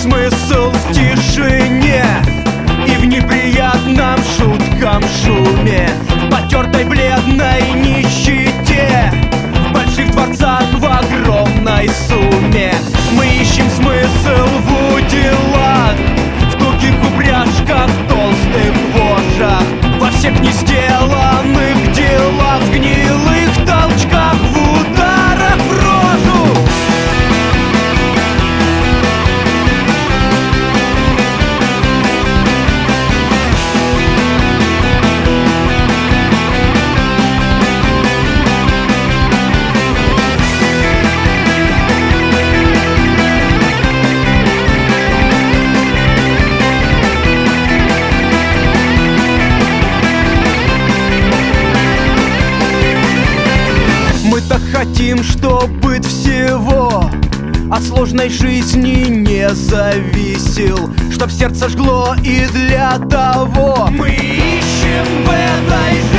смысл в тишине и в неприятном жутком шуме, в потертой бледной нищете, в больших дворцах в огромной сумме. Мы ищем смысл в уделах, в тугих упряжках, толстых вожах, во всех не сделанных делах, в гнилых толчках, в ударах в рожу. Мы так хотим, чтоб быт всего от сложной жизни не зависел, чтоб сердце жгло и для того мы ищем в этой жизни